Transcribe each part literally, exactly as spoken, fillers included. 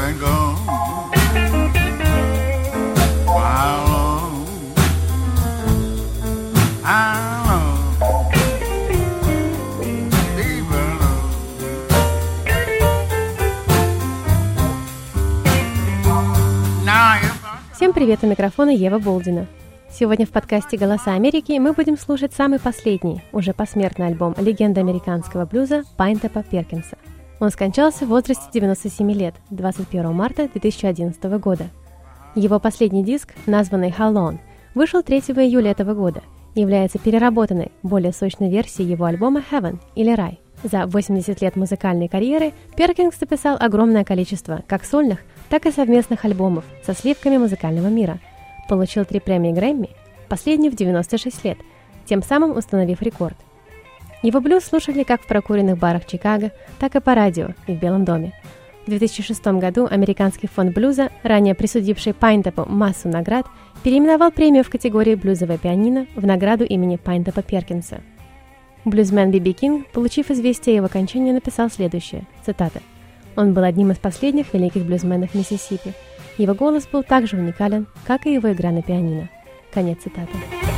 been gone for how long? How long? Leave her alone. Now if I... Всем привет, у микрофона Ева Болдина. Сегодня в подкасте «Голоса Америки» мы будем слушать самый последний, уже посмертный альбом легенды американского блюза Пайнтопа Перкинса. Он скончался в возрасте девяноста семи лет, двадцать первого марта две тысячи одиннадцатого года. Его последний диск, названный «How Long», вышел третьего июля этого года и является переработанной, более сочной версией его альбома «Heaven» или «Рай». За восемьдесят лет музыкальной карьеры Перкинс написал огромное количество как сольных, так и совместных альбомов со сливками музыкального мира. Получил три премии Грэмми, последний в девяносто шесть лет, тем самым установив рекорд. Его блюз слушали как в прокуренных барах Чикаго, так и по радио и в Белом доме. В две тысячи шестом году американский фонд блюза, ранее присудивший Пайнтопу массу наград, переименовал премию в категории «Блюзовое пианино» в награду имени Пайнтопа Перкинса. Блюзмен Би Би Кинг, получив известие о его кончине, написал следующее, цитата: «Он был одним из последних великих блюзменов Миссисипи. Его голос был так же уникален, как и его игра на пианино». Конец цитаты.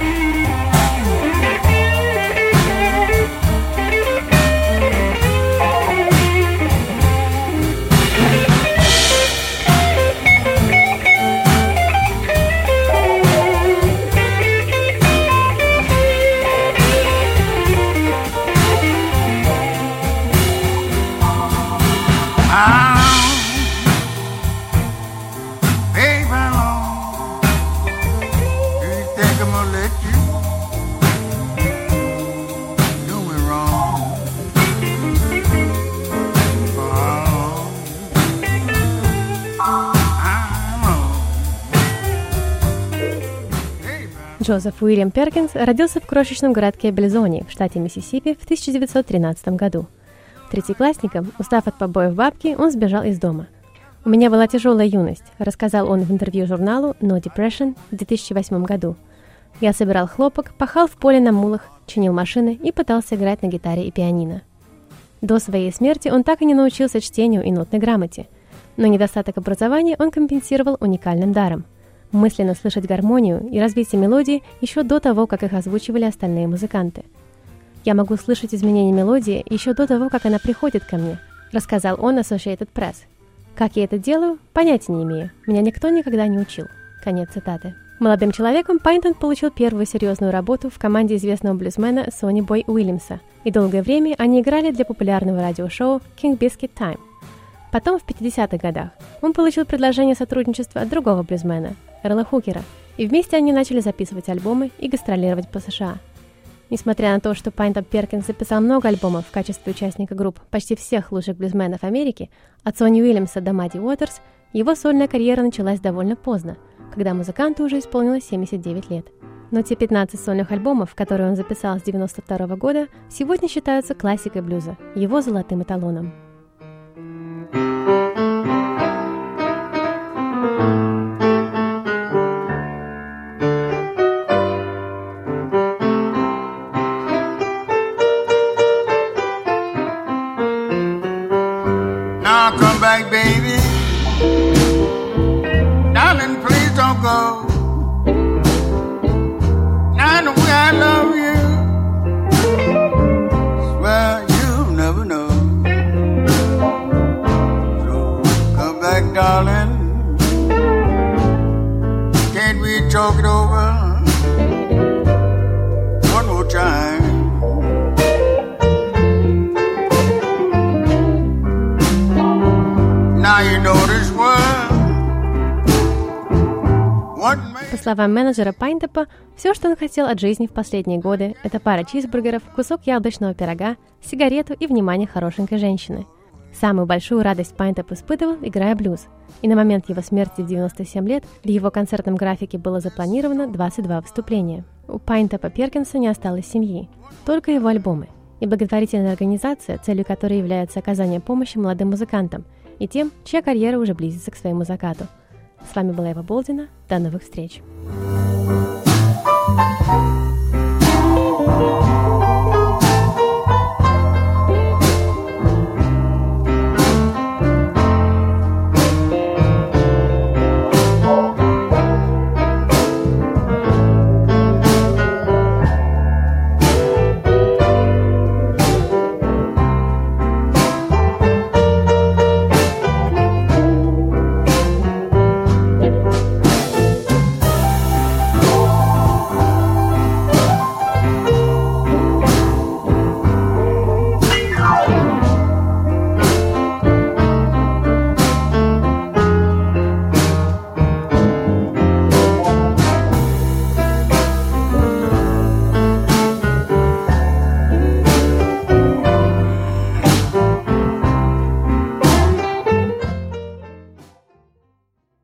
Джозеф Уильям Перкинс родился в крошечном городке Бельзони в штате Миссисипи в тысяча девятьсот тринадцатом году. Третьеклассником, устав от побоев бабки, он сбежал из дома. «У меня была тяжелая юность», — рассказал он в интервью журналу No Depression в две тысячи восьмом году. «Я собирал хлопок, пахал в поле на мулах, чинил машины и пытался играть на гитаре и пианино». До своей смерти он так и не научился чтению и нотной грамоте, но недостаток образования он компенсировал уникальным даром — мысленно слышать гармонию и развитие мелодии еще до того, как их озвучивали остальные музыканты. «Я могу слышать изменения мелодии еще до того, как она приходит ко мне», рассказал он Associated Press. «Как я это делаю, понятия не имею. Меня никто никогда не учил». Конец цитаты. Молодым человеком Пайнтон получил первую серьезную работу в команде известного блюзмена Сонни Бой Уильямса, и долгое время они играли для популярного радиошоу King Biscuit Time. Потом, в пятидесятых годах, он получил предложение сотрудничества от другого блюзмена, Эрла Хукера, и вместе они начали записывать альбомы и гастролировать по США. Несмотря на то, что Пайнтоп Перкинс записал много альбомов в качестве участника групп почти всех лучших блюзменов Америки, от Сонни Уильямса до Мадди Уотерс, его сольная карьера началась довольно поздно, когда музыканту уже исполнилось семьдесят девять лет. Но те пятнадцать сольных альбомов, которые он записал с девяносто второго года, сегодня считаются классикой блюза, его золотым эталоном. Now come back, baby. Darling, please don't go. Now the way I love you, swear you'll never know. So come back, darling. Can't we talk it over one more time? По словам менеджера Пайнтопа, все, что он хотел от жизни в последние годы, это пара чизбургеров, кусок яблочного пирога, сигарету и внимание хорошенькой женщины. Самую большую радость Пайнтоп испытывал, играя блюз, и на момент его смерти в девяносто семь лет в его концертном графике было запланировано двадцать два выступления. У Пайнтопа Перкинса не осталось семьи, только его альбомы, и благотворительная организация, целью которой является оказание помощи молодым музыкантам и тем, чья карьера уже близится к своему закату. С вами была Ева Болдина. До новых встреч!